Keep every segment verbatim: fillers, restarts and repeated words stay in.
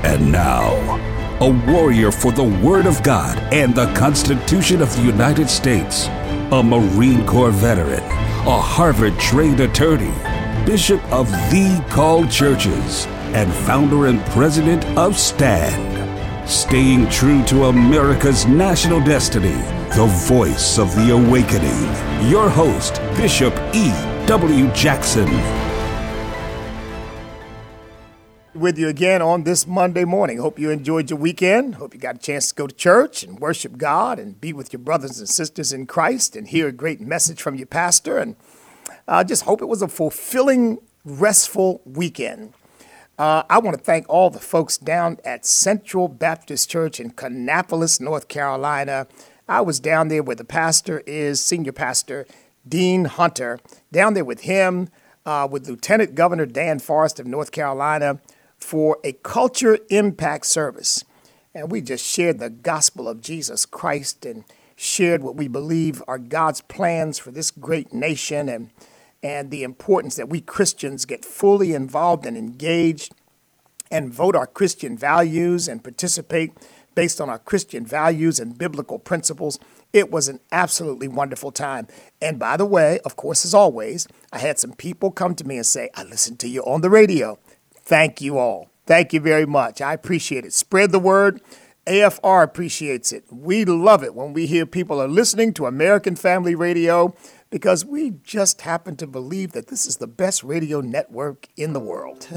And now, a warrior for the Word of God and the Constitution of the United States, a Marine Corps veteran, a Harvard-trained attorney, Bishop of The Called Churches, and founder and president of STAND. Staying true to America's national destiny, the voice of the awakening. Your host, Bishop E. W. Jackson. With you again on this Monday morning. Hope you enjoyed your weekend. Hope you got a chance to go to church and worship God and be with your brothers and sisters in Christ and hear a great message from your pastor. And I uh, just hope it was a fulfilling, restful weekend. Uh, I want to thank all the folks down at Central Baptist Church in Kannapolis, North Carolina. I was down there where the pastor is, senior pastor Dean Hunter, down there with him, uh, with Lieutenant Governor Dan Forest of North Carolina, for a culture impact service. And we just shared the gospel of Jesus Christ and shared what we believe are God's plans for this great nation and, and the importance that we Christians get fully involved and engaged and vote our Christian values and participate based on our Christian values and biblical principles. It was an absolutely wonderful time. And by the way, of course, as always, I had some people come to me and say, I listened to you on the radio. Thank you all. Thank you very much. I appreciate it. Spread the word. A F R appreciates it. We love it when we hear people are listening to American Family Radio because we just happen to believe that this is the best radio network in the world.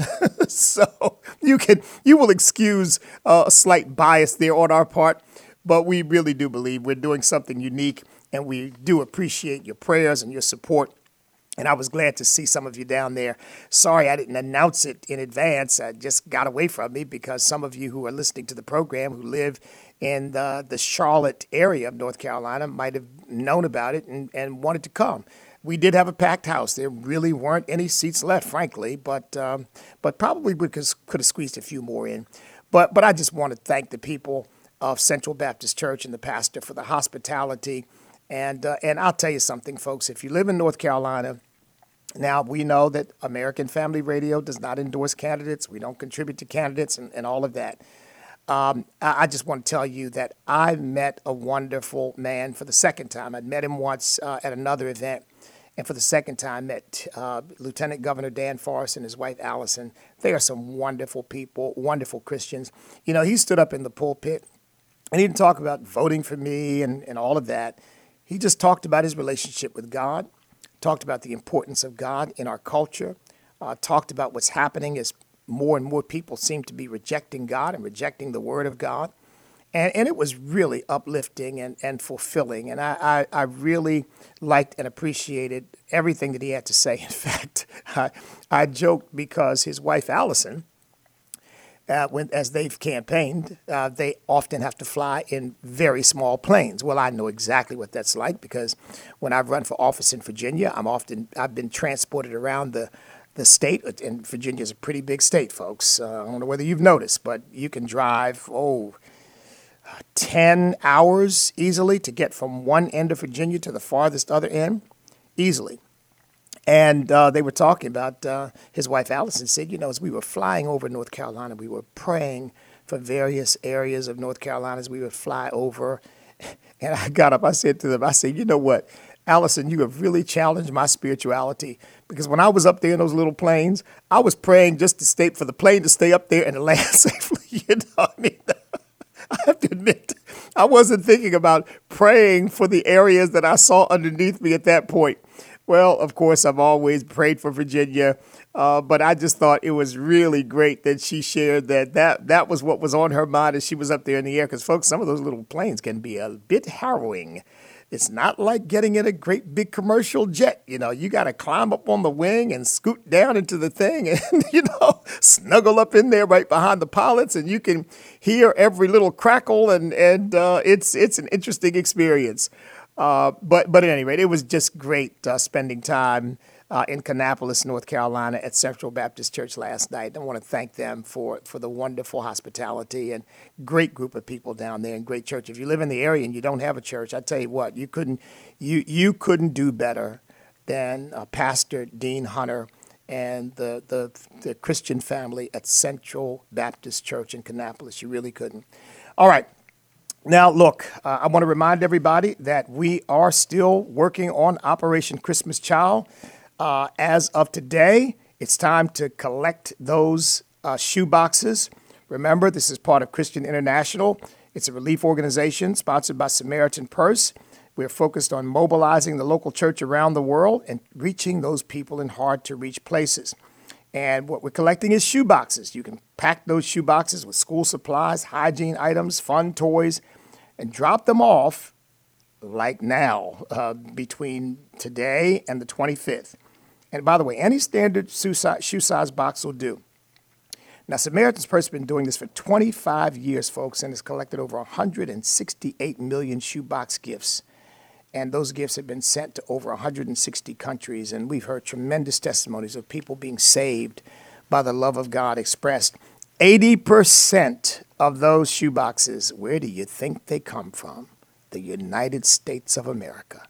So you can you will excuse uh, a slight bias there on our part, but we really do believe we're doing something unique, and we do appreciate your prayers and your support. And I was glad to see some of you down there. Sorry I didn't announce it in advance. It just got away from me because some of you who are listening to the program who live in the, the Charlotte area of North Carolina might have known about it and, and wanted to come. We did have a packed house. There really weren't any seats left, frankly, but um, but probably we could, could have squeezed a few more in. But, but I just want to thank the people of Central Baptist Church and the pastor for the hospitality. And uh, and I'll tell you something, folks. If you live in North Carolina, now we know that American Family Radio does not endorse candidates. We don't contribute to candidates and, and all of that. Um, I, I just want to tell you that I met a wonderful man for the second time. I'd met him once uh, at another event. And for the second time, met uh, Lieutenant Governor Dan Forest and his wife, Allison. They are some wonderful people, wonderful Christians. You know, he stood up in the pulpit and he didn't talk about voting for me and, and all of that. He just talked about his relationship with God, talked about the importance of God in our culture, uh, talked about what's happening as more and more people seem to be rejecting God and rejecting the Word of God. And, and it was really uplifting and, and fulfilling. And I, I, I really liked and appreciated everything that he had to say. In fact, I, I joked because his wife, Allison, Uh, when, as they've campaigned, uh, they often have to fly in very small planes. Well, I know exactly what that's like because when I've run for office in Virginia, I'm often I've been transported around the the state. And Virginia is a pretty big state, folks. Uh, I don't know whether you've noticed, but you can drive oh ten hours easily to get from one end of Virginia to the farthest other end, easily. And uh, they were talking about, uh, his wife Allison said, you know, as we were flying over North Carolina, we were praying for various areas of North Carolina as we would fly over. And I got up, I said to them, I said, you know what, Allison, you have really challenged my spirituality. Because when I was up there in those little planes, I was praying just to stay, for the plane to stay up there and to land safely. You know what I mean? I have to admit, I wasn't thinking about praying for the areas that I saw underneath me at that point. Well, of course, I've always prayed for Virginia, uh, but I just thought it was really great that she shared that, that that was what was on her mind as she was up there in the air. Because, folks, some of those little planes can be a bit harrowing. It's not like getting in a great big commercial jet. You know, you got to climb up on the wing and scoot down into the thing and, you know, snuggle up in there right behind the pilots. And you can hear every little crackle. And, and uh, it's it's an interesting experience. Uh, but but at any rate, it was just great uh, spending time uh, in Kannapolis, North Carolina at Central Baptist Church last night. I want to thank them for, for the wonderful hospitality and great group of people down there and great church. If you live in the area and you don't have a church, I tell you what, you couldn't you you couldn't do better than uh, Pastor Dean Hunter and the, the, the Christian family at Central Baptist Church in Kannapolis. You really couldn't. All right. Now, look, uh, I want to remind everybody that we are still working on Operation Christmas Child. Uh, as of today, it's time to collect those uh, shoe boxes. Remember, this is part of Christian International. It's a relief organization sponsored by Samaritan Purse. We're focused on mobilizing the local church around the world and reaching those people in hard-to-reach places. And what we're collecting is shoe boxes. You can pack those shoe boxes with school supplies, hygiene items, fun toys, and drop them off like now, uh, between today and the twenty-fifth. And by the way, any standard shoe size, shoe size box will do. Now, Samaritan's Purse has been doing this for twenty-five years, folks, and has collected over one hundred sixty-eight million shoebox gifts. And those gifts have been sent to over one hundred sixty countries, and we've heard tremendous testimonies of people being saved by the love of God expressed. eighty percent of those shoeboxes, where do you think they come from? The United States of America.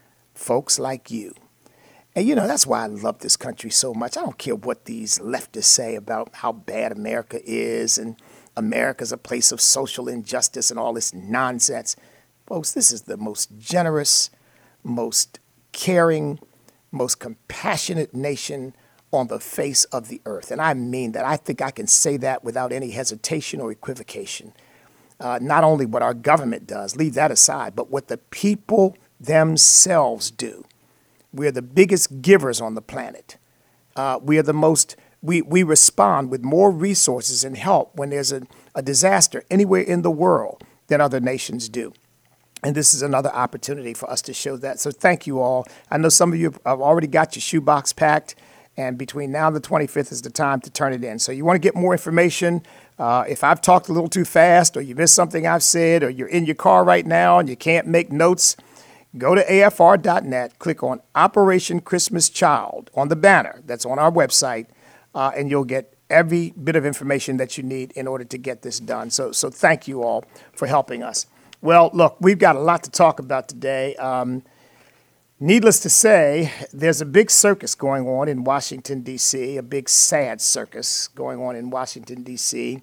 Folks like you. And, you know, that's why I love this country so much. I don't care what these leftists say about how bad America is and America's a place of social injustice and all this nonsense. Folks, this is the most generous, most caring, most compassionate nation on the face of the earth. And I mean that. I think I can say that without any hesitation or equivocation. Uh, not only what our government does, leave that aside, but what the people themselves do. We're the biggest givers on the planet. Uh, we are the most, we, we respond with more resources and help when there's a, a disaster anywhere in the world than other nations do. And this is another opportunity for us to show that. So thank you all. I know some of you have already got your shoebox packed, and between now and the twenty-fifth is the time to turn it in. So you want to get more information. Uh, if I've talked a little too fast, or you missed something I've said, or you're in your car right now and you can't make notes, go to A F R dot net, click on Operation Christmas Child on the banner that's on our website, uh, and you'll get every bit of information that you need in order to get this done. So, so thank you all for helping us. Well, look, we've got a lot to talk about today. Um, needless to say, there's a big circus going on in Washington, D C, a big sad circus going on in Washington, D C,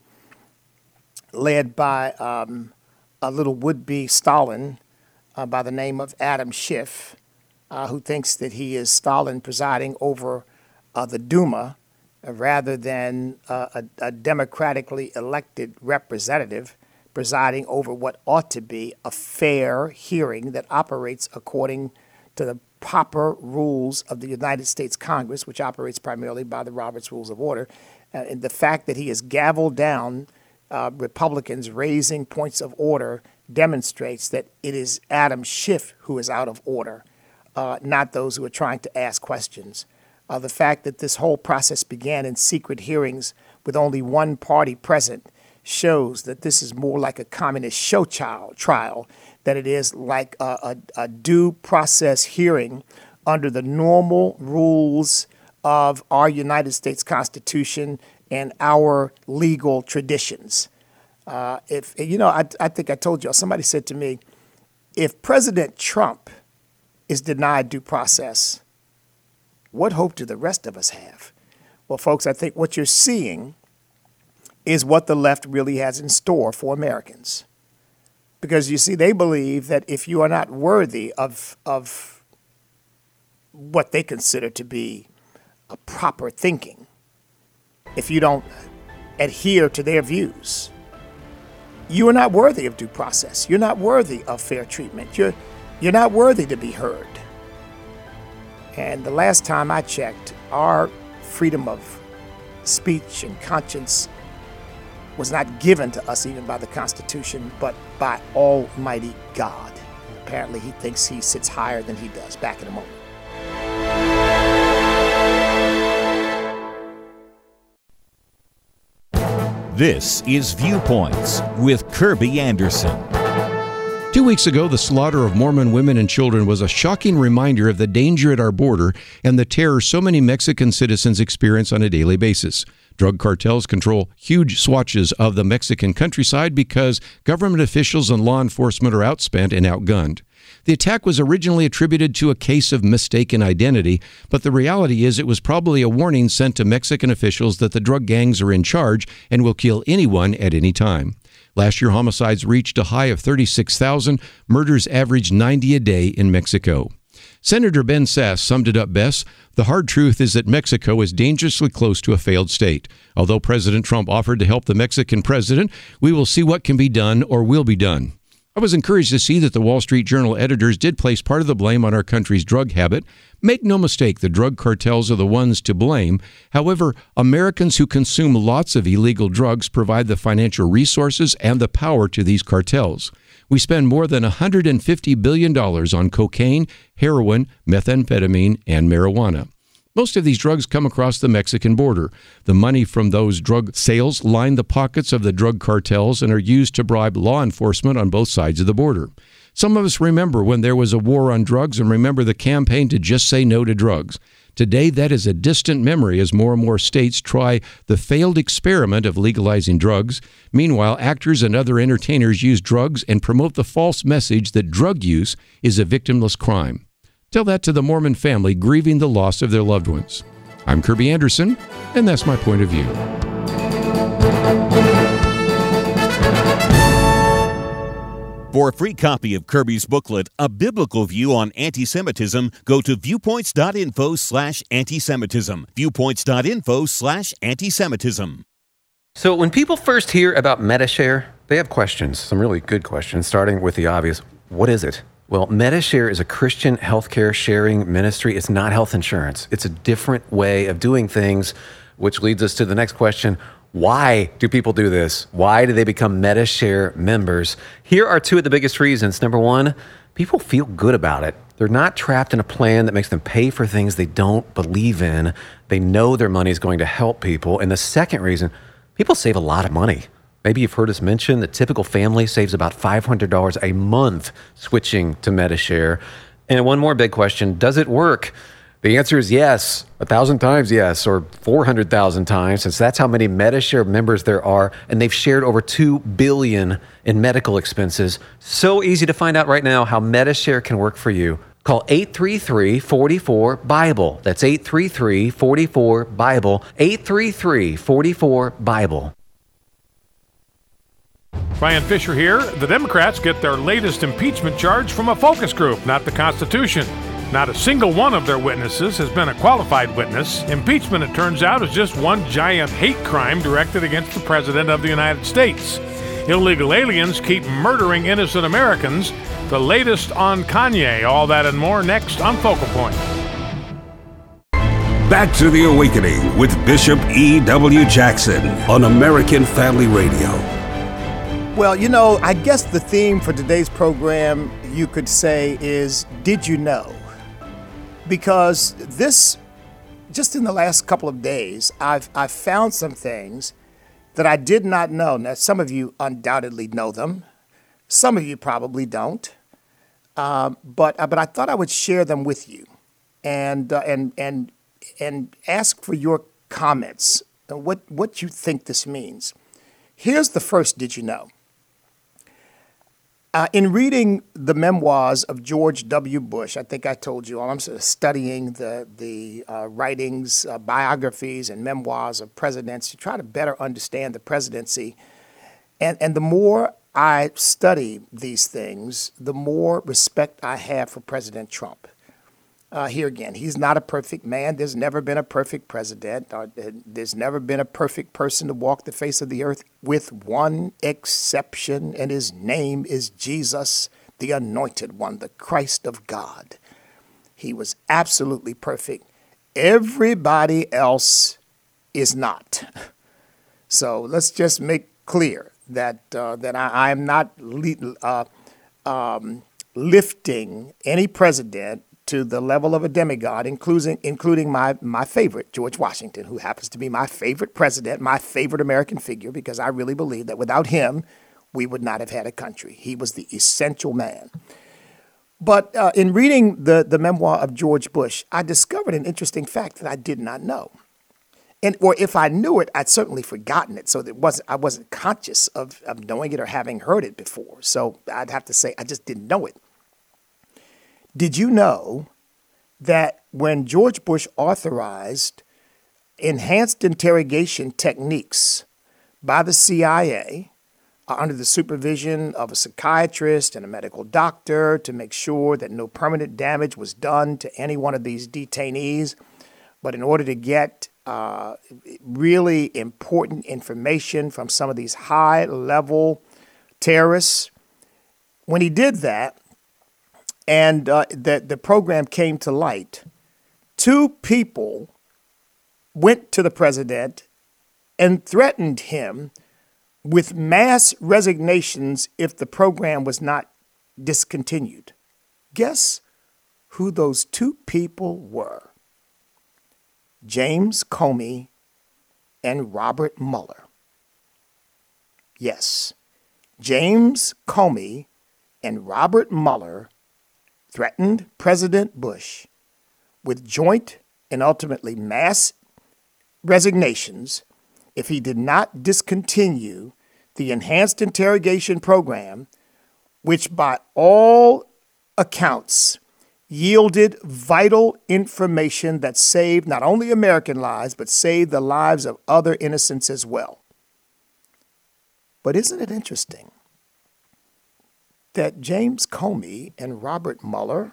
led by um, a little would-be Stalin uh, by the name of Adam Schiff, uh, who thinks that he is Stalin presiding over uh, the Duma uh, rather than uh, a, a democratically elected representative presiding over what ought to be a fair hearing that operates according to the proper rules of the United States Congress, which operates primarily by the Roberts Rules of Order. Uh, and the fact that he has gavelled down uh, Republicans raising points of order demonstrates that it is Adam Schiff who is out of order, uh, not those who are trying to ask questions. Uh, the fact that this whole process began in secret hearings with only one party present shows that this is more like a communist show child trial than it is like a, a, a due process hearing under the normal rules of our United States Constitution and our legal traditions. Uh, if you know, I, I think I told you, somebody said to me, if President Trump is denied due process, what hope do the rest of us have? Well, folks, I think what you're seeing is what the left really has in store for Americans. Because, you see, they believe that if you are not worthy of, of what they consider to be a proper thinking, if you don't adhere to their views, you are not worthy of due process. You're not worthy of fair treatment. You're, you're not worthy to be heard. And the last time I checked, our freedom of speech and conscience was not given to us even by the Constitution, but by Almighty God. And apparently he thinks he sits higher than he does. Back in a moment. This is Viewpoints with Kirby Anderson. Two weeks ago, the slaughter of Mormon women and children was a shocking reminder of the danger at our border and the terror so many Mexican citizens experience on a daily basis. Drug cartels control huge swatches of the Mexican countryside because government officials and law enforcement are outspent and outgunned. The attack was originally attributed to a case of mistaken identity, but the reality is it was probably a warning sent to Mexican officials that the drug gangs are in charge and will kill anyone at any time. Last year, homicides reached a high of thirty-six thousand. Murders averaged ninety a day in Mexico. Senator Ben Sasse summed it up best. The hard truth is that Mexico is dangerously close to a failed state. Although President Trump offered to help the Mexican president, we will see what can be done or will be done. I was encouraged to see that the Wall Street Journal editors did place part of the blame on our country's drug habit. Make no mistake, the drug cartels are the ones to blame. However, Americans who consume lots of illegal drugs provide the financial resources and the power to these cartels. We spend more than one hundred fifty billion dollars on cocaine, heroin, methamphetamine, and marijuana. Most of these drugs come across the Mexican border. The money from those drug sales line the pockets of the drug cartels and are used to bribe law enforcement on both sides of the border. Some of us remember when there was a war on drugs and remember the campaign to just say no to drugs. Today, that is a distant memory as more and more states try the failed experiment of legalizing drugs. Meanwhile, actors and other entertainers use drugs and promote the false message that drug use is a victimless crime. Tell that to the Mormon family grieving the loss of their loved ones. I'm Kirby Anderson, and that's my point of view. For a free copy of Kirby's booklet, A Biblical View on Anti-Semitism, go to viewpoints.info slash anti-Semitism. Viewpoints.info slash anti-Semitism. So when people first hear about Medi-Share, they have questions, some really good questions, starting with the obvious. What is it? Well, Medi-Share is a Christian healthcare sharing ministry. It's not health insurance. It's a different way of doing things, which leads us to the next question. Why do people do this? Why do they become Medi-Share members? Here are two of the biggest reasons. Number one, people feel good about it. They're not trapped in a plan that makes them pay for things they don't believe in. They know their money is going to help people. And the second reason, people save a lot of money. Maybe you've heard us mention the typical family saves about five hundred dollars a month switching to Medi-Share. And one more big question, does it work? The answer is yes, a thousand times yes, or four hundred thousand times, since that's how many Medi-Share members there are, and they've shared over two billion dollars in medical expenses. So easy to find out right now how Medi-Share can work for you. Call eight three three, four four, BIBLE. That's eight three three, four four, BIBLE, eight three three, four four, BIBLE. Brian Fisher here. The Democrats get their latest impeachment charge from a focus group, not the Constitution. Not a single one of their witnesses has been a qualified witness. Impeachment, it turns out, is just one giant hate crime directed against the President of the United States. Illegal aliens keep murdering innocent Americans. The latest on Kanye. All that and more next on Focal Point. Back to the Awakening with Bishop E W. Jackson on American Family Radio. Well, you know, I guess the theme for today's program, you could say, is Did You Know? Because this, just in the last couple of days, I've, I've found some things that I did not know. Now, some of you undoubtedly know them. Some of you probably don't. Um, but but I thought I would share them with you and uh, and and and ask for your comments and what, what you think this means. Here's the first Did You Know? Uh, in reading the memoirs of George W. Bush, I think I told you all, I'm sort of studying the, the uh, writings, uh, biographies, and memoirs of presidents to try to better understand the presidency. And, and the more I study these things, the more respect I have for President Trump. Uh, here again, he's not a perfect man. There's never been a perfect president. Uh, there's never been a perfect person to walk the face of the earth, with one exception, and his name is Jesus, the Anointed One, the Christ of God. He was absolutely perfect. Everybody else is not. So let's just make clear that uh, that I am not le- uh, um, lifting any president to the level of a demigod, including including my, my favorite, George Washington, who happens to be my favorite president, my favorite American figure, because I really believe that without him, we would not have had a country. He was the essential man. But uh, in reading the, the memoir of George Bush, I discovered an interesting fact that I did not know. And or if I knew it, I'd certainly forgotten it. So it wasn't, I wasn't conscious of, of knowing it or having heard it before. So I'd have to say I just didn't know it. Did you know that when George Bush authorized enhanced interrogation techniques by the C I A uh, under the supervision of a psychiatrist and a medical doctor to make sure that no permanent damage was done to any one of these detainees, but in order to get uh, really important information from some of these high-level terrorists, when he did that, and uh, the, the program came to light, two people went to the president and threatened him with mass resignations if the program was not discontinued. Guess who those two people were? James Comey and Robert Mueller. Yes, James Comey and Robert Mueller threatened President Bush with joint and ultimately mass resignations if he did not discontinue the enhanced interrogation program, which by all accounts yielded vital information that saved not only American lives, but saved the lives of other innocents as well. But isn't it interesting that James Comey and Robert Mueller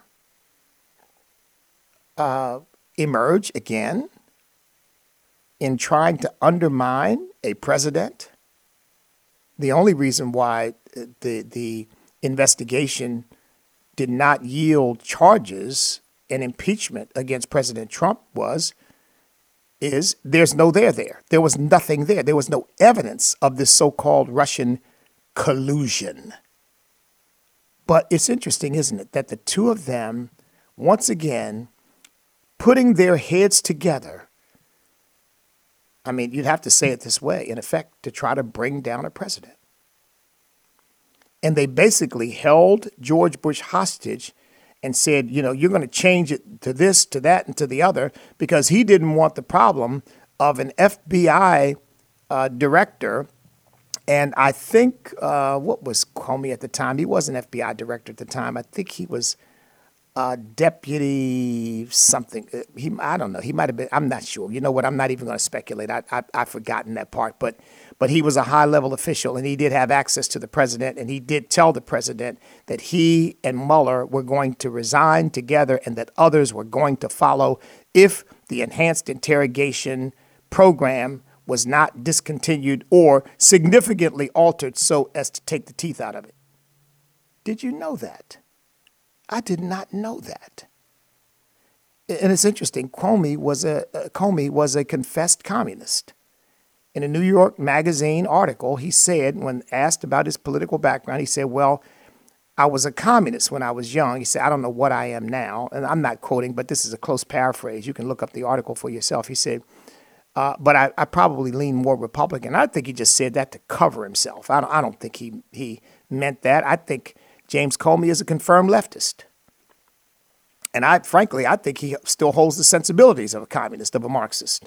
uh, emerge again in trying to undermine a president? The only reason why the the investigation did not yield charges and impeachment against President Trump was, is there's no there there. There was nothing there. There was no evidence of this so-called Russian collusion. But it's interesting, isn't it, that the two of them, once again, putting their heads together, I mean, you'd have to say it this way, in effect, to try to bring down a president. And they basically held George Bush hostage and said, you know, you're going to change it to this, to that, and to the other, because he didn't want the problem of an F B I uh, director. And I think, uh, what was Comey at the time? He was an F B I director at the time. I think he was uh, deputy something. He, I don't know. He might have been. I'm not sure. You know what? I'm not even going to speculate. I, I, I've forgotten that part. But but he was a high-level official, and he did have access to the president, and he did tell the president that he and Mueller were going to resign together and that others were going to follow if the enhanced interrogation program was not discontinued or significantly altered so as to take the teeth out of it. Did you know that? I did not know that. And it's interesting. Comey was a uh, Comey was a confessed communist. In a New York Magazine article, he said, when asked about his political background, he said, well, I was a communist when I was young. He said, I don't know what I am now. And I'm not quoting, but this is a close paraphrase. You can look up the article for yourself. He said, Uh, but I, I probably lean more Republican. I think he just said that to cover himself. I don't, I don't think he, he meant that. I think James Comey is a confirmed leftist. And I, frankly, I think he still holds the sensibilities of a communist, of a Marxist.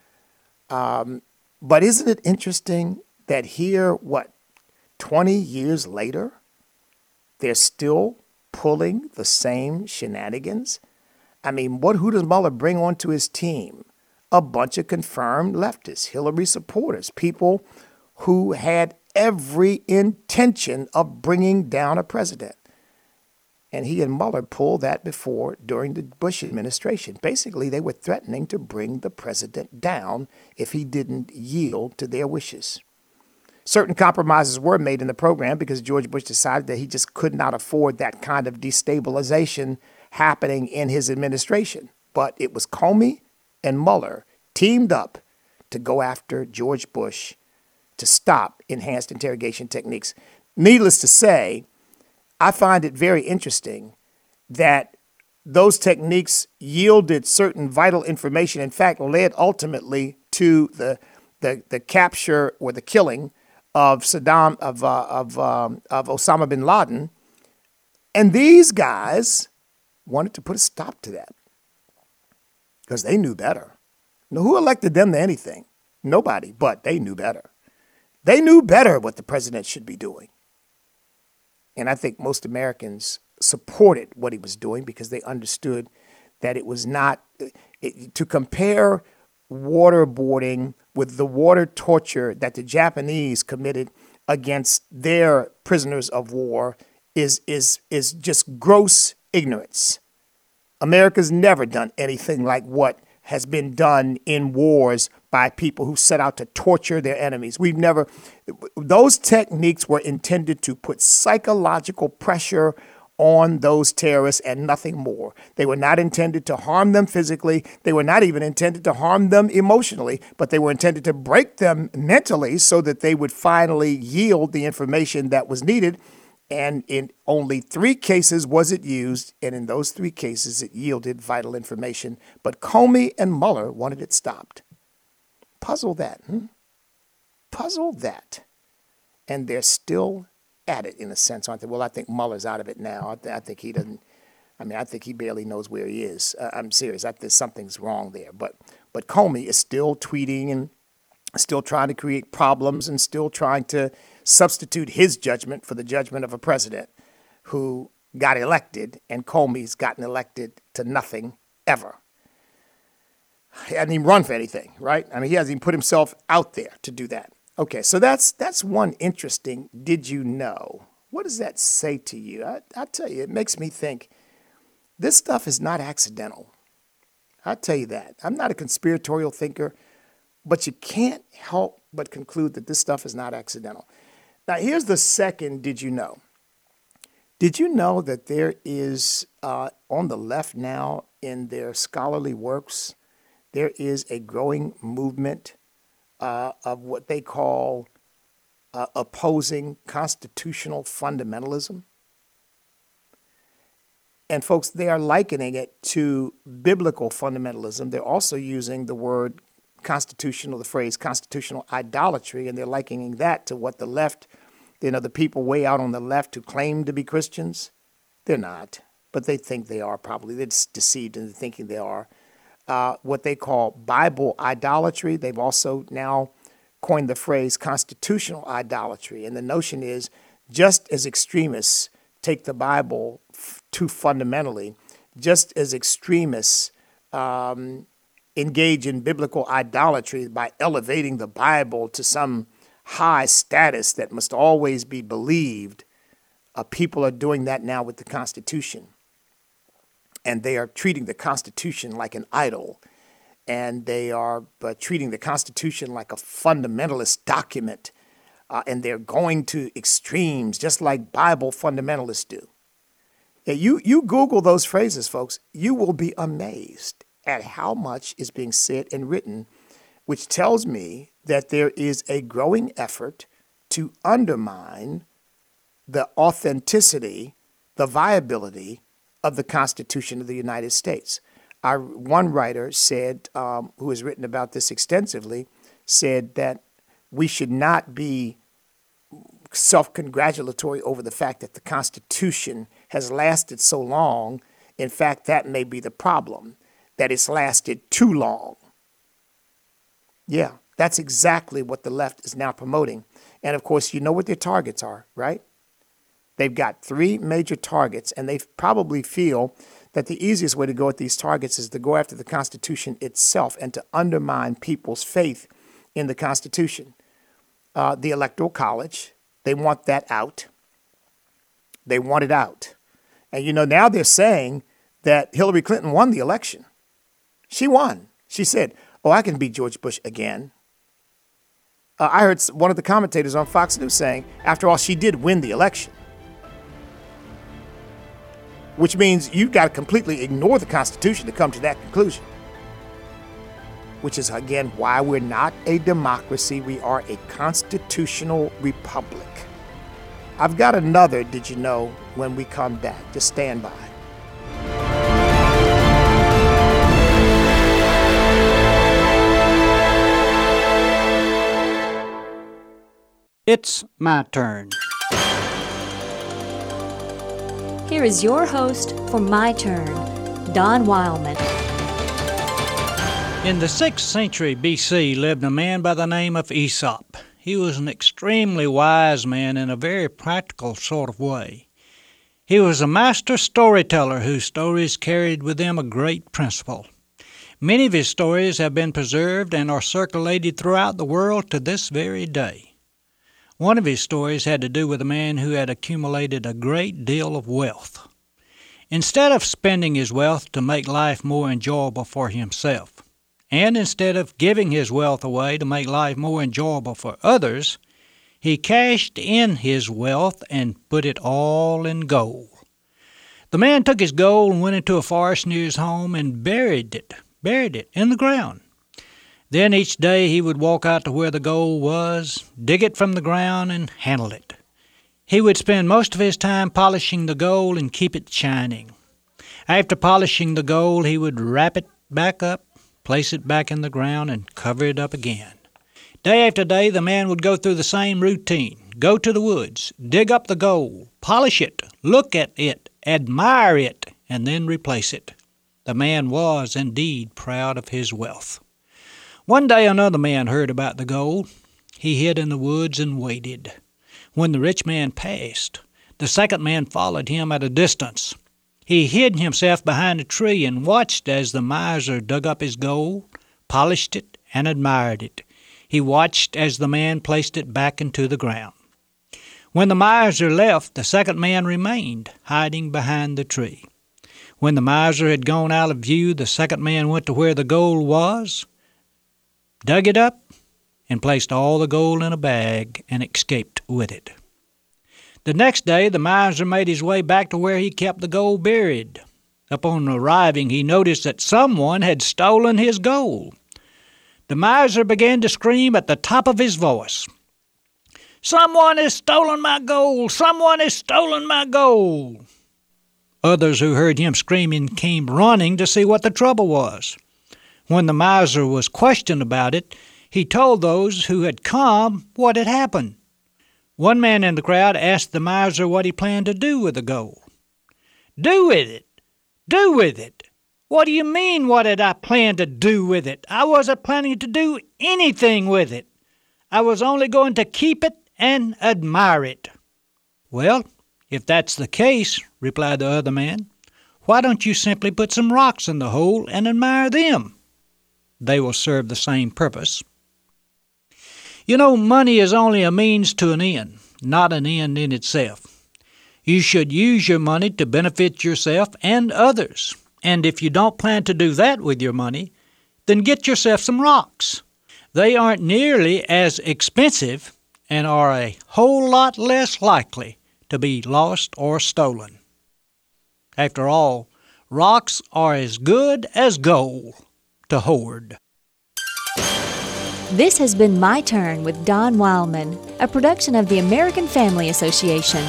Um, but isn't it interesting that here, what, twenty years later, they're still pulling the same shenanigans? I mean, what, who does Mueller bring onto his team? A bunch of confirmed leftists, Hillary supporters, people who had every intention of bringing down a president. And he and Mueller pulled that before during the Bush administration. Basically, they were threatening to bring the president down if he didn't yield to their wishes. Certain compromises were made in the program because George Bush decided that he just could not afford that kind of destabilization happening in his administration. But it was Comey and Mueller teamed up to go after George Bush to stop enhanced interrogation techniques. Needless to say, I find it very interesting that those techniques yielded certain vital information, in fact, led ultimately to the the, the capture or the killing of Saddam, of, uh, of, um, of Osama bin Laden. And these guys wanted to put a stop to that because they knew better. Now, who elected them to anything? Nobody, but they knew better. They knew better what the president should be doing. And I think most Americans supported what he was doing because they understood that it was not it, to compare waterboarding with the water torture that the Japanese committed against their prisoners of war is is is just gross ignorance. America's never done anything like what has been done in wars by people who set out to torture their enemies. We've never, those techniques were intended to put psychological pressure on those terrorists and nothing more. They were not intended to harm them physically. They were not even intended to harm them emotionally, but they were intended to break them mentally so that they would finally yield the information that was needed. And in only three cases was it used, and in those three cases it yielded vital information. But Comey and Mueller wanted it stopped. Puzzle that. Hmm? Puzzle that. And they're still at it in a sense, aren't they? Well, I think Mueller's out of it now. I, th- I think he doesn't, I mean, I think he barely knows where he is. Uh, I'm serious. I think something's wrong there. But, but Comey is still tweeting and still trying to create problems and still trying to substitute his judgment for the judgment of a president who got elected, and Comey's gotten elected to nothing ever. He hasn't even run for anything, right? I mean, he hasn't even put himself out there to do that. Okay, so that's that's one interesting did you know. What does that say to you? I, I tell you, it makes me think this stuff is not accidental. I tell you that. I'm not a conspiratorial thinker, but you can't help but conclude that this stuff is not accidental. Now, here's the second did you know. Did you know that there is, uh, on the left now, in their scholarly works, there is a growing movement uh, of what they call uh, opposing constitutional fundamentalism? And folks, they are likening it to biblical fundamentalism. They're also using the word constitutional, the phrase constitutional idolatry, and they're likening that to what the left, you know, the people way out on the left who claim to be Christians, they're not, but they think they are probably. They're deceived into thinking they are. Uh, what they call Bible idolatry, they've also now coined the phrase constitutional idolatry. And the notion is just as extremists take the Bible f- too fundamentally, just as extremists um, engage in biblical idolatry by elevating the Bible to some high status that must always be believed, uh, people are doing that now with the Constitution. And they are treating the Constitution like an idol. And they are uh, treating the Constitution like a fundamentalist document. Uh, and they're going to extremes, just like Bible fundamentalists do. Yeah, you, you Google those phrases, folks, you will be amazed at how much is being said and written, which tells me that there is a growing effort to undermine the authenticity, the viability of the Constitution of the United States. Our one writer said, um, who has written about this extensively, said that we should not be self-congratulatory over the fact that the Constitution has lasted so long. In fact, that may be the problem, that it's lasted too long. Yeah, that's exactly what the left is now promoting. And of course, you know what their targets are, right? They've got three major targets, and they probably feel that the easiest way to go at these targets is to go after the Constitution itself and to undermine people's faith in the Constitution. Uh, the Electoral College, they want that out. They want it out. And, you know, now they're saying that Hillary Clinton won the election. She won. She said, oh, I can beat George Bush again. Uh, I heard one of the commentators on Fox News saying, after all, she did win the election. Which means you've got to completely ignore the Constitution to come to that conclusion. Which is, again, why we're not a democracy. We are a constitutional republic. I've got another, did you know, when we come back. Just stand by. It's my turn. Here is your host for My Turn, Don Wildman. In the sixth century B C lived a man by the name of Aesop. He was an extremely wise man in a very practical sort of way. He was a master storyteller whose stories carried with them a great principle. Many of his stories have been preserved and are circulated throughout the world to this very day. One of his stories had to do with a man who had accumulated a great deal of wealth. Instead of spending his wealth to make life more enjoyable for himself, and instead of giving his wealth away to make life more enjoyable for others, he cashed in his wealth and put it all in gold. The man took his gold and went into a forest near his home and buried it, buried it in the ground. Then each day he would walk out to where the gold was, dig it from the ground, and handle it. He would spend most of his time polishing the gold and keep it shining. After polishing the gold, he would wrap it back up, place it back in the ground, and cover it up again. Day after day, the man would go through the same routine. Go to the woods, dig up the gold, polish it, look at it, admire it, and then replace it. The man was indeed proud of his wealth. One day another man heard about the gold. He hid in the woods and waited. When the rich man passed, the second man followed him at a distance. He hid himself behind a tree and watched as the miser dug up his gold, polished it, and admired it. He watched as the man placed it back into the ground. When the miser left, the second man remained, hiding behind the tree. When the miser had gone out of view, the second man went to where the gold was, dug it up, and placed all the gold in a bag and escaped with it. The next day, the miser made his way back to where he kept the gold buried. Upon arriving, he noticed that someone had stolen his gold. The miser began to scream at the top of his voice, "Someone has stolen my gold! Someone has stolen my gold!" Others who heard him screaming came running to see what the trouble was. When the miser was questioned about it, he told those who had come what had happened. One man in the crowd asked the miser what he planned to do with the gold. "Do with it? Do with it? What do you mean, what did I plan to do with it? I wasn't planning to do anything with it. I was only going to keep it and admire it." "Well, if that's the case," replied the other man, "why don't you simply put some rocks in the hole and admire them? They will serve the same purpose." You know, money is only a means to an end, not an end in itself. You should use your money to benefit yourself and others. And if you don't plan to do that with your money, then get yourself some rocks. They aren't nearly as expensive and are a whole lot less likely to be lost or stolen. After all, rocks are as good as gold to hoard. This has been My Turn with Don Wildman, a production of the American Family Association.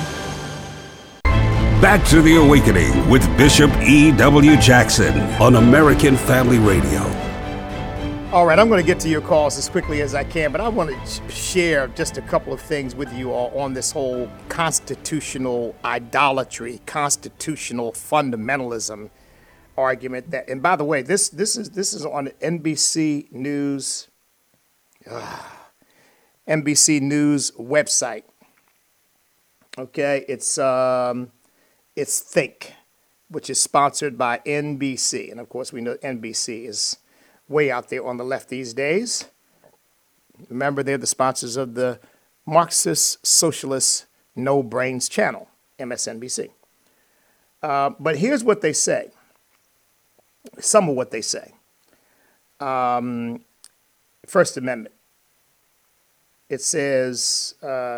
Back to the Awakening with Bishop E W. Jackson on American Family Radio. All right, I'm going to get to your calls as quickly as I can, but I want to share just a couple of things with you all on this whole constitutional idolatry, constitutional fundamentalism argument. That, and by the way, this this is this is on N B C News, uh, N B C News website. Okay, it's um, it's Think, which is sponsored by N B C, and of course we know N B C is way out there on the left these days. Remember, they're the sponsors of the Marxist Socialist No Brains channel, M S N B C. Uh, but here's what they say. Some of what they say. Um, First Amendment. It says, uh,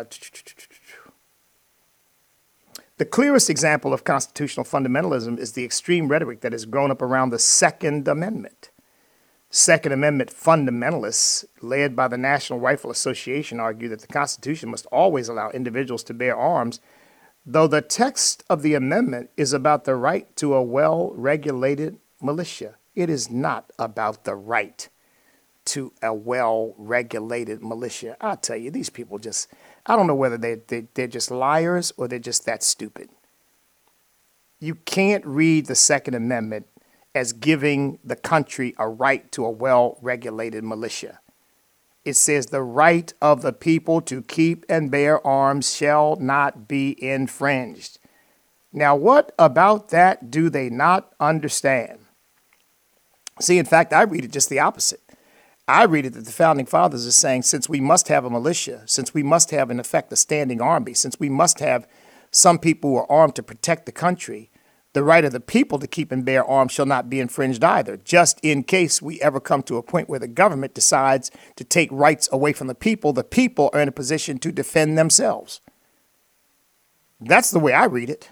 the clearest example of constitutional fundamentalism is the extreme rhetoric that has grown up around the Second Amendment. Second Amendment fundamentalists, led by the National Rifle Association, argue that the Constitution must always allow individuals to bear arms, though the text of the amendment is about the right to a well-regulated militia. It is not about the right to a well-regulated militia. I tell you, these people just, I don't know whether they, they, they're just liars or they're just that stupid. You can't read the Second Amendment as giving the country a right to a well-regulated militia. It says the right of the people to keep and bear arms shall not be infringed. Now, what about that do they not understand? See, in fact, I read it just the opposite. I read it that the Founding Fathers are saying, since we must have a militia, since we must have, in effect, a standing army, since we must have some people who are armed to protect the country, the right of the people to keep and bear arms shall not be infringed either, just in case we ever come to a point where the government decides to take rights away from the people. The people are in a position to defend themselves. That's the way I read it.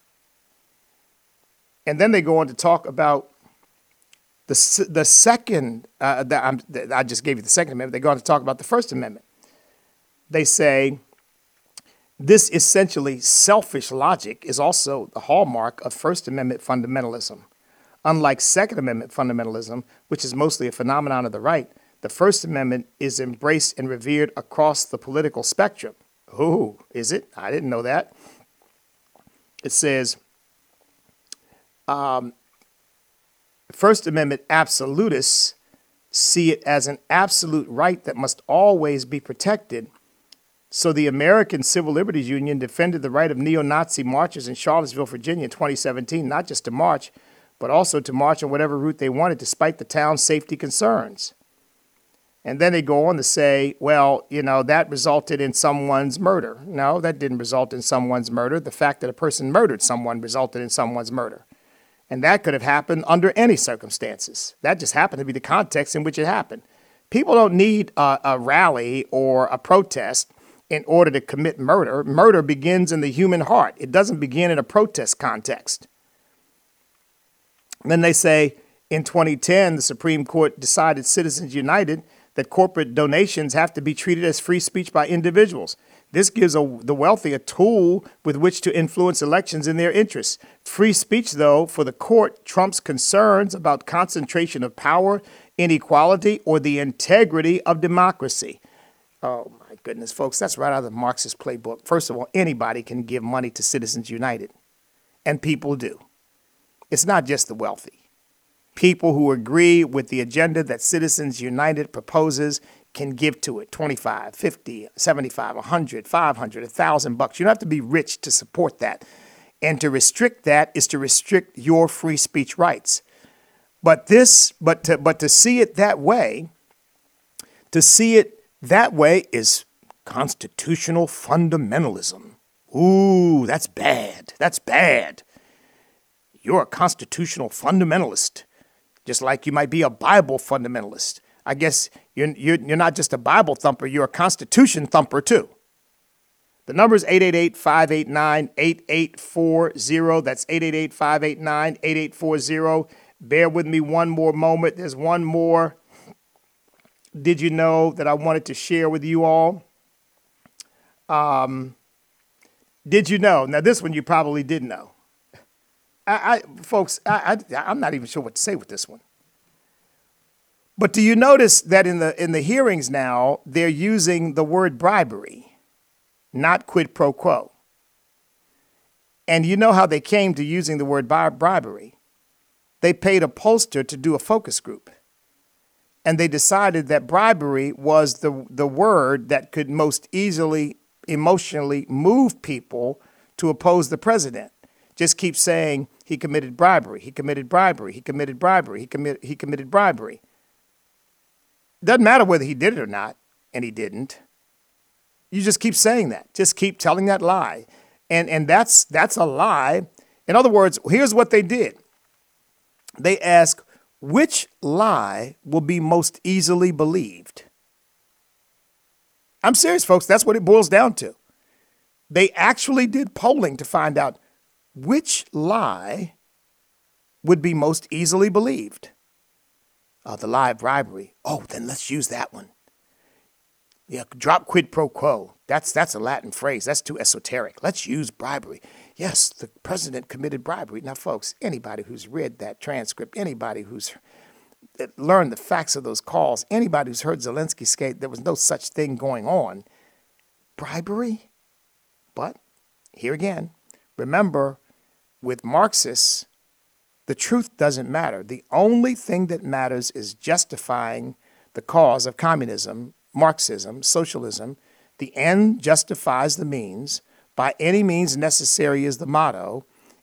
And then they go on to talk about the the second, uh, the, I'm, the, I just gave you the Second Amendment. They go on to talk about the First Amendment. They say this essentially selfish logic is also the hallmark of First Amendment fundamentalism. Unlike Second Amendment fundamentalism, which is mostly a phenomenon of the right, the First Amendment is embraced and revered across the political spectrum. Oh, is it? I didn't know that. It says, um, First Amendment absolutists see it as an absolute right that must always be protected. So the American Civil Liberties Union defended the right of neo-Nazi marchers in Charlottesville, Virginia in twenty seventeen, not just to march, but also to march on whatever route they wanted, despite the town's safety concerns. And then they go on to say, well, you know, that resulted in someone's murder. No, that didn't result in someone's murder. The fact that a person murdered someone resulted in someone's murder. And that could have happened under any circumstances. That just happened to be the context in which it happened. People don't need a, a rally or a protest in order to commit murder. Murder begins in the human heart. It doesn't begin in a protest context. And then they say, in twenty ten, the Supreme Court decided, Citizens United, that corporate donations have to be treated as free speech by individuals. This gives a, the wealthy a tool with which to influence elections in their interests. Free speech, though, for the court trumps concerns about concentration of power, inequality, or the integrity of democracy. Oh, my goodness, folks, that's right out of the Marxist playbook. First of all, anybody can give money to Citizens United, and people do. It's not just the wealthy. People who agree with the agenda that Citizens United proposes can give to it twenty-five, fifty, seventy-five, one hundred, five hundred, one thousand bucks. You don't have to be rich to support that. And to restrict that is to restrict your free speech rights. But this, but to, but to see it that way, to see it that way is constitutional fundamentalism. Ooh, that's bad. That's bad. You're a constitutional fundamentalist, just like you might be a Bible fundamentalist. I guess you're, you're, you're not just a Bible thumper, you're a Constitution thumper too. The number is eight eight eight, five eight nine, eight eight four zero. That's eight eight eight, five eight nine, eight eight four zero. Bear with me one more moment. There's one more did you know that I wanted to share with you all. Um, did you know? Now, this one you probably didn't know. I, I folks, I, I, I'm not even sure what to say with this one. But do you notice that in the in the hearings now, they're using the word bribery, not quid pro quo? And you know how they came to using the word bribery? They paid a pollster to do a focus group. And they decided that bribery was the, the word that could most easily emotionally move people to oppose the president. Just keep saying he committed bribery, he committed bribery, he committed bribery, he, commi- he committed bribery. Doesn't matter whether he did it or not, and he didn't. You just keep saying that. Just keep telling that lie. And, and that's, that's a lie. In other words, here's what they did. They asked, which lie will be most easily believed? I'm serious, folks. That's what it boils down to. They actually did polling to find out which lie would be most easily believed. Uh, the lie of bribery. Oh, then let's use that one. Yeah, drop quid pro quo. That's that's a Latin phrase. That's too esoteric. Let's use bribery. Yes, the president committed bribery. Now, folks, anybody who's read that transcript, anybody who's learned the facts of those calls, anybody who's heard Zelensky say there was no such thing going on, bribery? But here again, remember, with Marxists, the truth doesn't matter. The only thing that matters is justifying the cause of communism, Marxism, socialism. The end justifies the means. By any means necessary is the motto.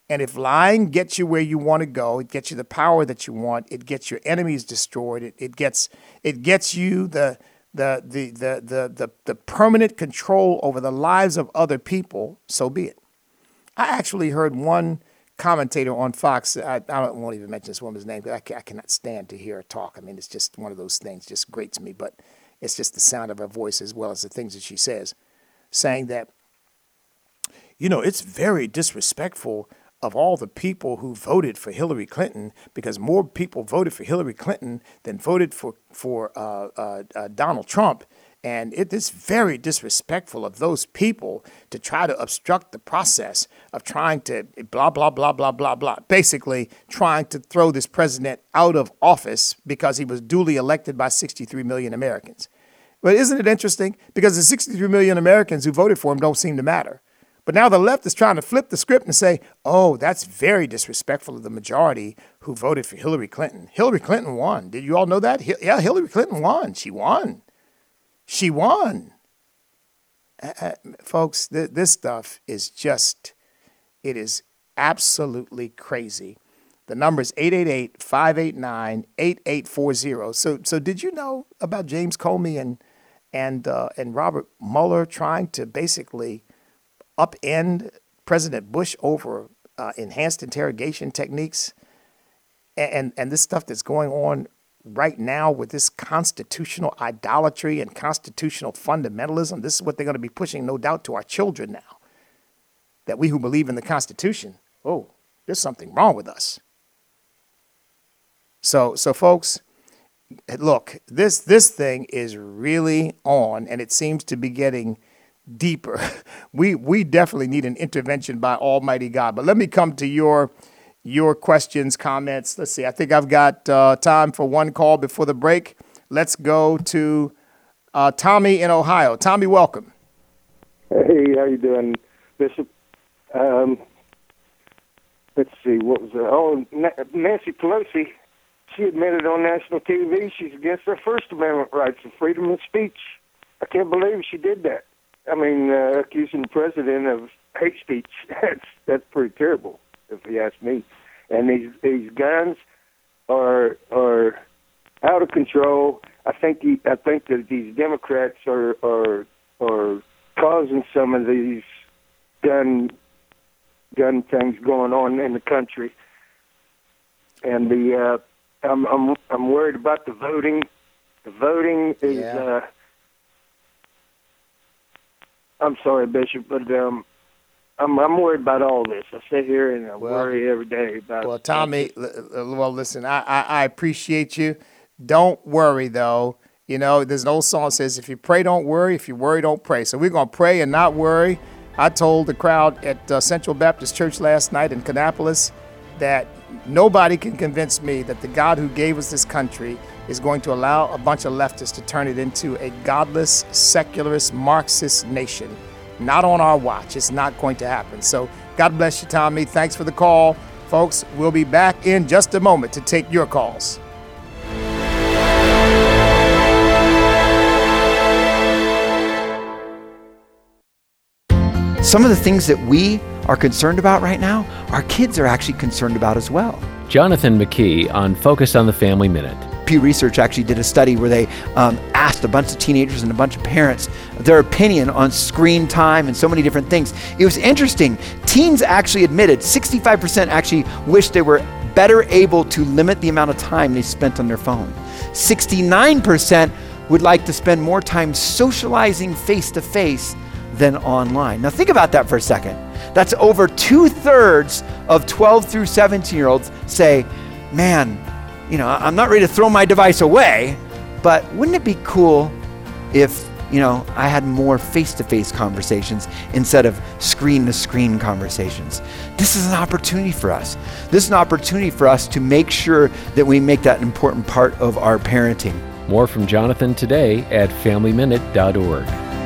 And if lying gets you where you want to go, it gets you the power that you want, it gets your enemies destroyed, it, it gets it gets you the the, the the the the the permanent control over the lives of other people, so be it. I actually heard one commentator on Fox, I, I don't, won't even mention this woman's name, because I, I cannot stand to hear her talk. I mean, it's just one of those things, just grates me, but it's just the sound of her voice as well as the things that she says, saying that, you know, it's very disrespectful of all the people who voted for Hillary Clinton, because more people voted for Hillary Clinton than voted for, for uh, uh, uh, Donald Trump. And it is very disrespectful of those people to try to obstruct the process of trying to blah, blah, blah, blah, blah, blah, basically trying to throw this president out of office because he was duly elected by sixty-three million Americans. But isn't it interesting? Because the sixty-three million Americans who voted for him don't seem to matter. But now the left is trying to flip the script and say, oh, that's very disrespectful of the majority who voted for Hillary Clinton. Hillary Clinton won. Did you all know that? Yeah, Hillary Clinton won. She won. She won. Uh, folks, th- this stuff is just, it is absolutely crazy. The number is eight eight eight, five eight nine, eight eight four zero. So so did you know about James Comey and, and, uh, and Robert Mueller trying to basically upend President Bush over uh, enhanced interrogation techniques, and, and and this stuff that's going on right now with this constitutional idolatry and constitutional fundamentalism? This is what they're going to be pushing, no doubt, to our children now, that we who believe in the Constitution, oh, there's something wrong with us. So, so folks, look, this this thing is really on, and it seems to be getting deeper. We we definitely need an intervention by Almighty God. But let me come to your your questions, comments. Let's see. I think I've got uh, time for one call before the break. Let's go to uh, Tommy in Ohio. Tommy, welcome. Hey, how you doing, Bishop? Um, let's see. What was it? Oh, Nancy Pelosi. She admitted on national T V she's against her First Amendment rights of freedom of speech. I can't believe she did that. I mean, uh, accusing the president of hate speech, that's that's pretty terrible, if you ask me. And these these guns are are out of control. I think he, I think that these Democrats are are are causing some of these gun gun things going on in the country. And the uh, I'm I'm I'm worried about the voting. The voting is. Yeah. Uh, I'm sorry, Bishop, but um, I'm I'm worried about all this. I sit here and I Well, worry every day about. Well, Tommy, l- l- well, listen, I, I, I appreciate you. Don't worry, though. You know, there's an old song that says, if you pray, don't worry. If you worry, don't pray. So we're going to pray and not worry. I told the crowd at uh, Central Baptist Church last night in Kannapolis that nobody can convince me that the God who gave us this country is going to allow a bunch of leftists to turn it into a godless, secularist, Marxist nation. Not on our watch. It's not going to happen. So God bless you, Tommy. Thanks for the call. Folks, we'll be back in just a moment to take your calls. Some of the things that we are concerned about right now, our kids are actually concerned about as well. Jonathan McKee on Focus on the Family Minute. Pew Research actually did a study where they um, asked a bunch of teenagers and a bunch of parents their opinion on screen time and so many different things. It was interesting. Teens actually admitted, sixty-five percent actually wished they were better able to limit the amount of time they spent on their phone. sixty-nine percent would like to spend more time socializing face-to-face than online. Now think about that for a second. That's over two-thirds of twelve through seventeen-year-olds say, man, you know, I'm not ready to throw my device away, but wouldn't it be cool if, you know, I had more face-to-face conversations instead of screen-to-screen conversations? This is an opportunity for us. This is an opportunity for us to make sure that we make that an important part of our parenting. More from Jonathan today at family minute dot org.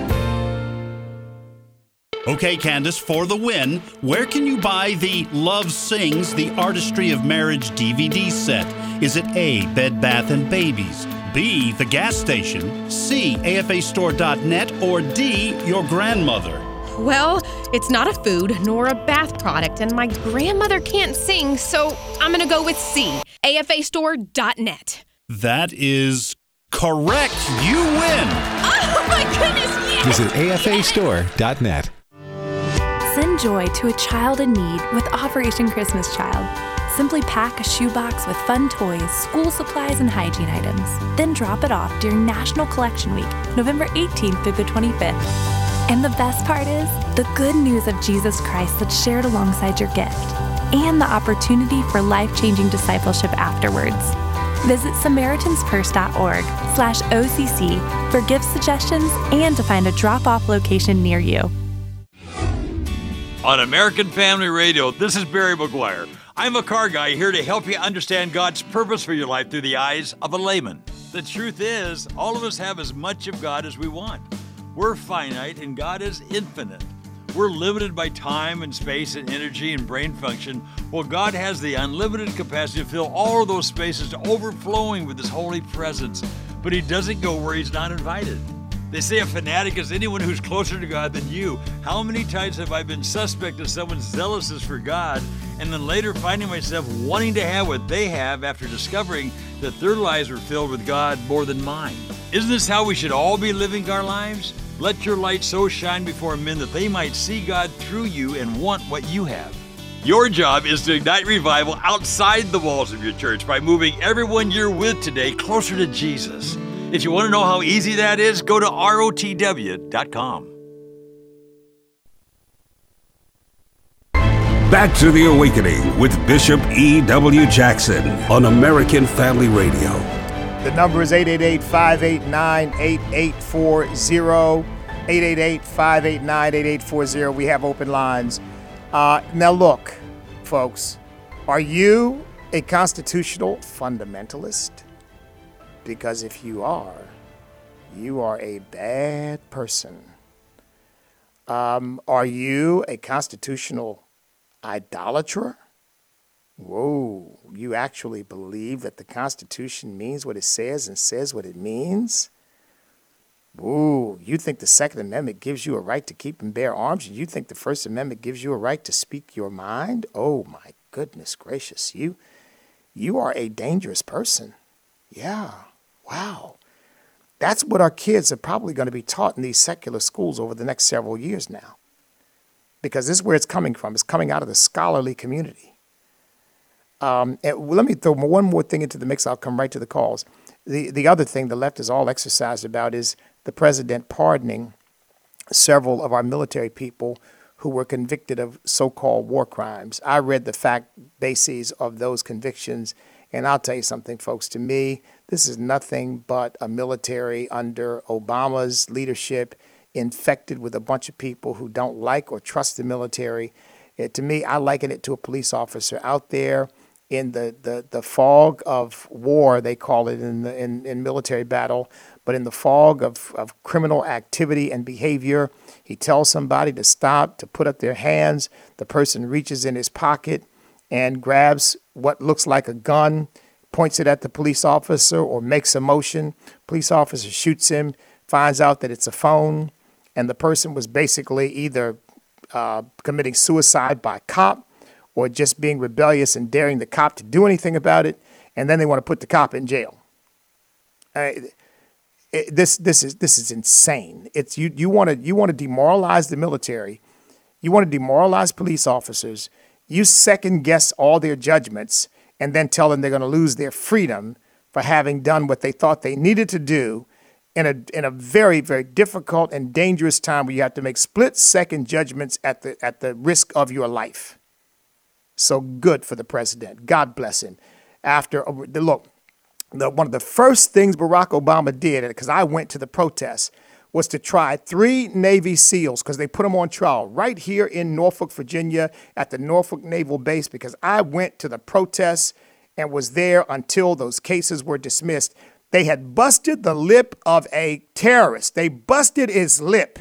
Okay, Candace, for the win, where can you buy the Love Sings, The Artistry of Marriage D V D set? Is it A, Bed Bath and Babies, B, the gas station, C, A F A store dot net, or D, your grandmother? Well, it's not a food nor a bath product, and my grandmother can't sing, so I'm going to go with C, A F A store dot net. That is correct. You win. Oh, my goodness, yes! Visit A F A store dot net. Send joy to a child in need with Operation Christmas Child. Simply pack a shoebox with fun toys, school supplies, and hygiene items. Then drop it off during National Collection Week, November eighteenth through the twenty-fifth. And the best part is the good news of Jesus Christ that's shared alongside your gift, and the opportunity for life-changing discipleship afterwards. Visit Samaritanspurse dot org slash O C C for gift suggestions and to find a drop-off location near you. On American Family Radio, this is Barry McGuire. I'm a car guy here to help you understand God's purpose for your life through the eyes of a layman. The truth is, all of us have as much of God as we want. We're finite and God is infinite. We're limited by time and space and energy and brain function, while God has the unlimited capacity to fill all of those spaces to overflowing with His holy presence. But He doesn't go where He's not invited. They say a fanatic is anyone who's closer to God than you. How many times have I been suspect of someone's zealousness for God, and then later finding myself wanting to have what they have after discovering that their lives were filled with God more than mine? Isn't this how we should all be living our lives? Let your light so shine before men that they might see God through you and want what you have. Your job is to ignite revival outside the walls of your church by moving everyone you're with today closer to Jesus. If you want to know how easy that is, go to R O T W dot com. Back to the Awakening with Bishop E W. Jackson on American Family Radio. The number is eight eight eight, five eight nine, eight eight four zero. eight eight eight, five eight nine, eight eight four zero. We have open lines. Uh, now look, folks, are you a constitutional fundamentalist? Because if you are, you are a bad person. Um, are you a constitutional idolater? Whoa, you actually believe that the Constitution means what it says and says what it means? Whoa, you think the Second Amendment gives you a right to keep and bear arms? You think the First Amendment gives you a right to speak your mind? Oh my goodness gracious, you, you are a dangerous person. Yeah. Wow. That's what our kids are probably going to be taught in these secular schools over the next several years now. Because this is where it's coming from. It's coming out of the scholarly community. Um, and let me throw one more thing into the mix. I'll come right to the calls. The, the other thing the left is all exercised about is the president pardoning several of our military people who were convicted of so-called war crimes. I read the fact bases of those convictions, and I'll tell you something, folks. To me, this is nothing but a military under Obama's leadership infected with a bunch of people who don't like or trust the military. It, to me, I liken it to a police officer out there in the, the, the fog of war, they call it in, the, in, in military battle, but in the fog of, of criminal activity and behavior. He tells somebody to stop, to put up their hands. The person reaches in his pocket and grabs what looks like a gun, points it at the police officer or makes a motion. Police officer shoots him, finds out that it's a phone, and the person was basically either uh, committing suicide by cop or just being rebellious and daring the cop to do anything about it, and then they want to put the cop in jail. Uh, it, this this is this is insane. It's you you want to you want to demoralize the military, you want to demoralize police officers. You second guess all their judgments and then tell them they're going to lose their freedom for having done what they thought they needed to do in a in a very, very difficult and dangerous time where you have to make split-second judgments at the at the risk of your life. So good for the president. God bless him. After look, the, one of the first things Barack Obama did, because I went to the protests, was to try three Navy SEALs because they put them on trial right here in Norfolk, Virginia at the Norfolk Naval Base, because I went to the protests and was there until those cases were dismissed. They had busted the lip of a terrorist. They busted his lip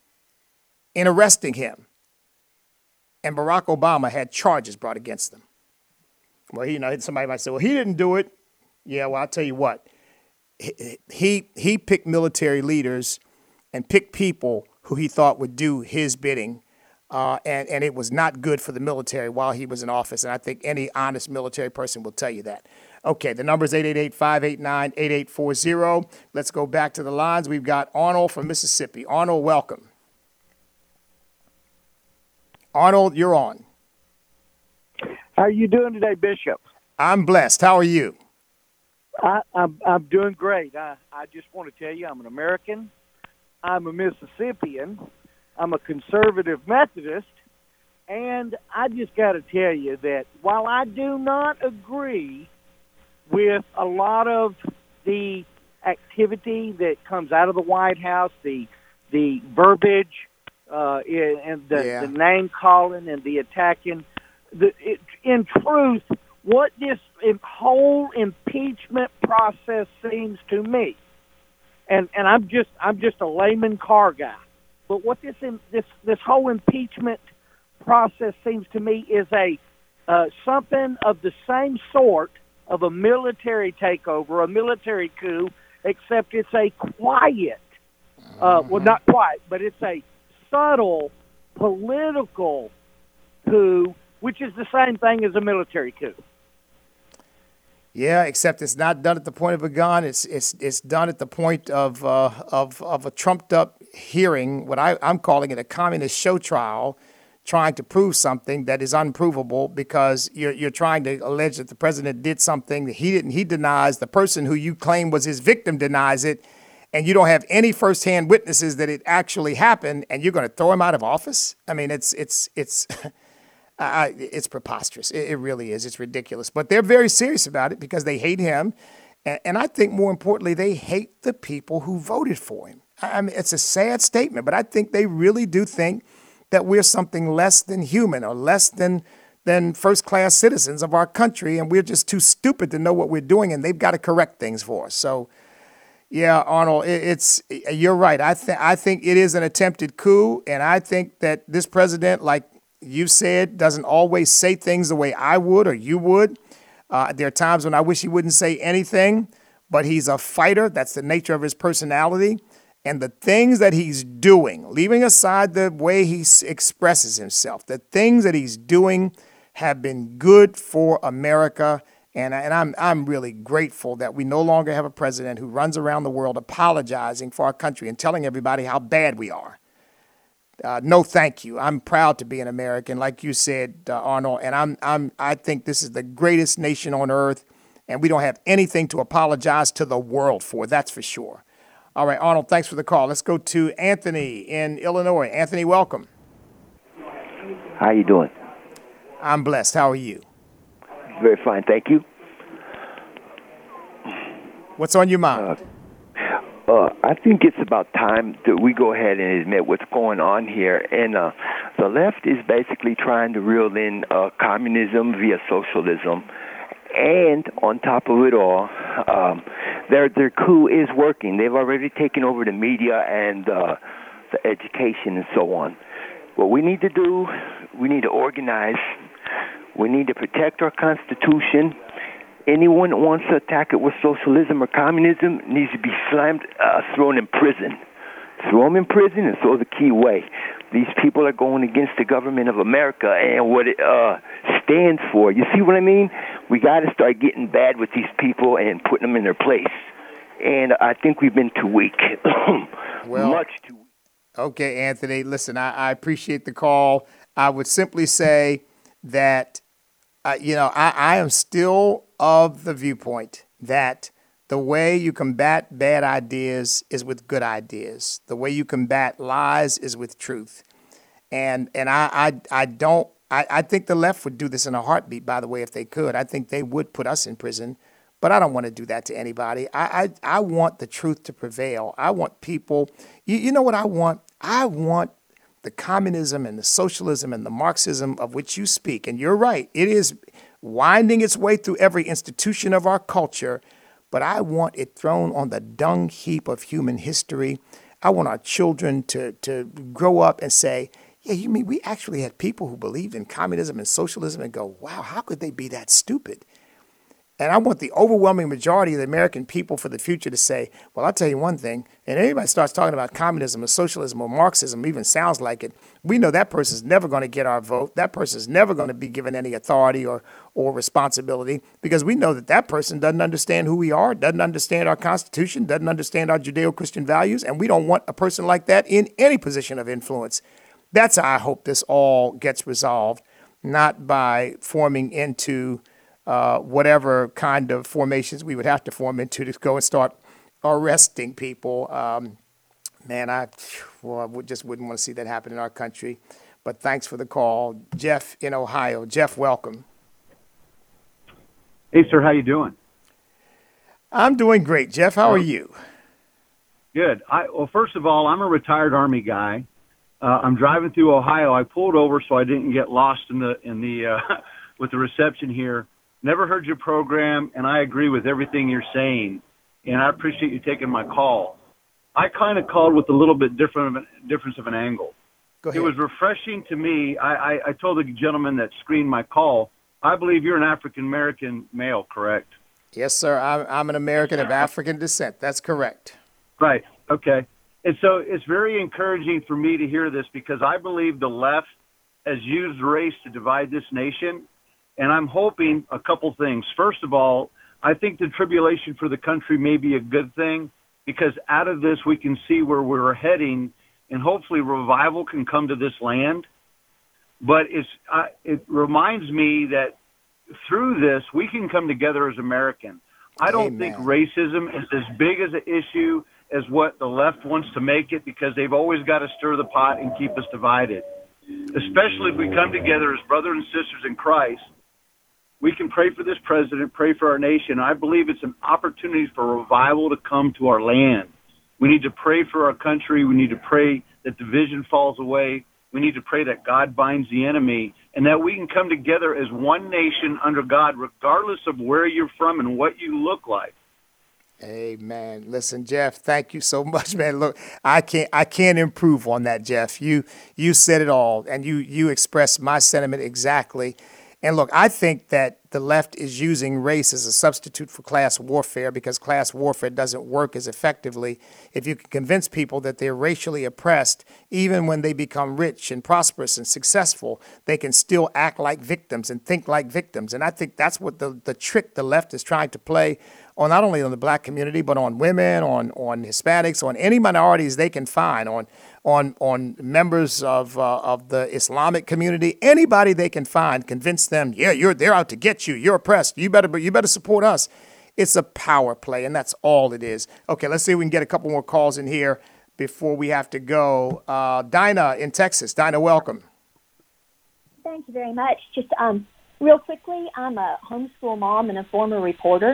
in arresting him. And Barack Obama had charges brought against them. Well, he, you know, somebody might say, well, he didn't do it. Yeah, well, I'll tell you what. He, he, he picked military leaders and picked people who he thought would do his bidding. Uh, and, and it was not good for the military while he was in office. And I think any honest military person will tell you that. Okay, the number is eight eight eight, five eight nine, eight eight four zero. Let's go back to the lines. We've got Arnold from Mississippi. Arnold, welcome. Arnold, you're on. How are you doing today, Bishop? I'm blessed. How are you? I, I'm, I'm doing great. I, I just want to tell you I'm an American. I'm a Mississippian. I'm a conservative Methodist. And I just got to tell you that while I do not agree with a lot of the activity that comes out of the White House, the the verbiage uh, and the, yeah. the name calling and the attacking, the, it, in truth, what this whole impeachment process seems to me, and and I'm just I'm just a layman car guy, but what this this this whole impeachment process seems to me is a uh, something of the same sort of a military takeover, a military coup, except it's a quiet, uh, well, not quiet, but it's a subtle political coup, which is the same thing as a military coup. Yeah, except it's not done at the point of a gun. It's it's it's done at the point of uh, of of a trumped up hearing. What I, I'm calling it a communist show trial, trying to prove something that is unprovable because you're you're trying to allege that the president did something that he didn't. He denies. The person who you claim was his victim denies it, and you don't have any firsthand witnesses that it actually happened, and you're going to throw him out of office. I mean, it's it's it's. Uh, it's preposterous. It, it really is. It's ridiculous. But they're very serious about it because they hate him. And, and I think more importantly, they hate the people who voted for him. I mean, it's a sad statement, but I think they really do think that we're something less than human or less than than first-class citizens of our country, and we're just too stupid to know what we're doing, and they've got to correct things for us. So, yeah, Arnold, it, it's you're right. I, th- I think it is an attempted coup, and I think that this president, like you said, doesn't always say things the way I would or you would. Uh, there are times when I wish he wouldn't say anything, but he's a fighter. That's the nature of his personality. And the things that he's doing, leaving aside the way he expresses himself, the things that he's doing have been good for America. And, and I'm, I'm really grateful that we no longer have a president who runs around the world apologizing for our country and telling everybody how bad we are. Uh, no, thank you. I'm proud to be an American, like you said, uh, Arnold, and I'm, I'm, I think this is the greatest nation on earth, and we don't have anything to apologize to the world for. That's for sure. All right, Arnold, thanks for the call. Let's go to Anthony in Illinois. Anthony, welcome. How you doing? I'm blessed. How are you? Very fine, thank you. What's on your mind? Uh, Uh, I think it's about time that we go ahead and admit what's going on here. And uh, the left is basically trying to reel in uh, communism via socialism. And on top of it all, um, their their coup is working. They've already taken over the media and uh, the education and so on. What we need to do, we need to organize. We need to protect our Constitution. Anyone that wants to attack it with socialism or communism needs to be slammed, uh, thrown in prison. Throw them in prison and throw the key away. These people are going against the government of America and what it uh, stands for. You see what I mean? We got to start getting bad with these people and putting them in their place. And I think we've been too weak. well, Much too weak. Okay, Anthony, listen, I, I appreciate the call. I would simply say that, uh, you know, I, I am still of the viewpoint that the way you combat bad ideas is with good ideas. The way you combat lies is with truth. And and I I, I don't I, I think the left would do this in a heartbeat, by the way, if they could. I think they would put us in prison, but I don't want to do that to anybody. I I, I want the truth to prevail. I want people, you, you know what I want? I want the communism and the socialism and the Marxism of which you speak. And you're right, it is winding its way through every institution of our culture, but I want it thrown on the dung heap of human history. I want our children to, to grow up and say, yeah, you mean we actually had people who believed in communism and socialism and go, wow, how could they be that stupid? And I want the overwhelming majority of the American people for the future to say, well, I'll tell you one thing, and anybody starts talking about communism or socialism or Marxism, even sounds like it, we know that person's never going to get our vote. That person's never going to be given any authority or, or responsibility, because we know that that person doesn't understand who we are, doesn't understand our Constitution, doesn't understand our Judeo-Christian values, and we don't want a person like that in any position of influence. That's how I hope this all gets resolved, not by forming into Uh, whatever kind of formations we would have to form into to go and start arresting people. Um, man, I, well, I would, just wouldn't want to see that happen in our country. But thanks for the call. Jeff in Ohio. Jeff, welcome. Hey, sir, how you doing? I'm doing great. Jeff, how are you? Good. I, well, first of all, I'm a retired Army guy. Uh, I'm driving through Ohio. I pulled over so I didn't get lost in the in the uh, with the reception here. Never heard your program, and I agree with everything you're saying, and I appreciate you taking my call. I kind of called with a little bit different of a difference of an angle. Go ahead. It was refreshing to me. I, I, I told the gentleman that screened my call, I believe you're an African-American male, correct? Yes, sir. I'm, I'm an American of African descent. That's correct. Right. Okay. And so it's very encouraging for me to hear this, because I believe the left has used race to divide this nation. And I'm hoping a couple things. First of all, I think the tribulation for the country may be a good thing, because out of this we can see where we're heading, and hopefully revival can come to this land. But it's uh, it reminds me that through this we can come together as Americans. I don't Amen. think racism is as big as an issue as what the left wants to make it, because they've always got to stir the pot and keep us divided. Especially if we come together as brothers and sisters in Christ. We can pray for this president, pray for our nation. I believe it's an opportunity for revival to come to our land. We need to pray for our country. We need to pray that division falls away. We need to pray that God binds the enemy, and that we can come together as one nation under God, regardless of where you're from and what you look like. Amen. Listen, Jeff, thank you so much, man. Look, I can't I can't improve on that, Jeff. You you said it all, and you you expressed my sentiment exactly. And look, I think that the left is using race as a substitute for class warfare, because class warfare doesn't work as effectively if you can convince people that they're racially oppressed. Even when they become rich and prosperous and successful, they can still act like victims and think like victims. And I think that's what the, the trick the left is trying to play on, not only on the black community, but on women, on, on Hispanics, on any minorities they can find, on on on members of uh, of the Islamic community, anybody they can find, convince them, yeah, you're they're out to get you, you're oppressed, you better you better support us. It's a power play, and that's all it is. Okay, let's see if we can get a couple more calls in here before we have to go. Uh, Dinah in Texas. Dinah, welcome. Thank you very much. Just um, real quickly, I'm a homeschool mom and a former reporter.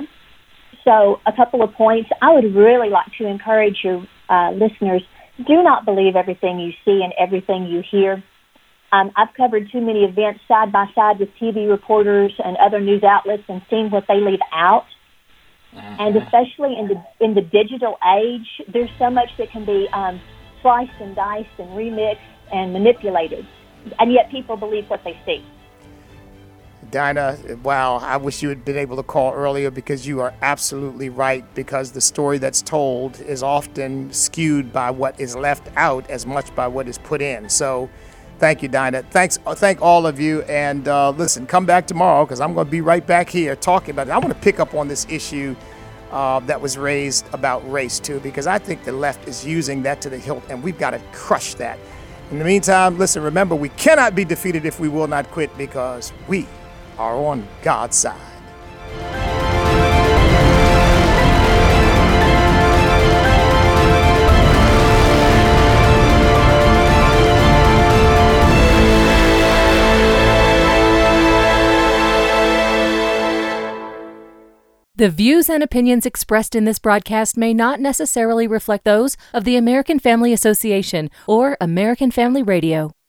So a couple of points. I would really like to encourage your uh, listeners, do not believe everything you see and everything you hear. Um, I've covered too many events side by side with T V reporters and other news outlets and seen what they leave out. Uh-huh. And especially in the in the digital age, there's so much that can be um, sliced and diced and remixed and manipulated. And yet people believe what they see. Dinah, wow, I wish you had been able to call earlier, because you are absolutely right, because the story that's told is often skewed by what is left out as much by what is put in. So thank you, Dinah. Thanks, thank all of you. And uh, listen, come back tomorrow, because I'm going to be right back here talking about it. I want to pick up on this issue uh, that was raised about race, too, because I think the left is using that to the hilt, and we've got to crush that. In the meantime, listen, remember, we cannot be defeated if we will not quit, because we are on God's side. The views and opinions expressed in this broadcast may not necessarily reflect those of the American Family Association or American Family Radio.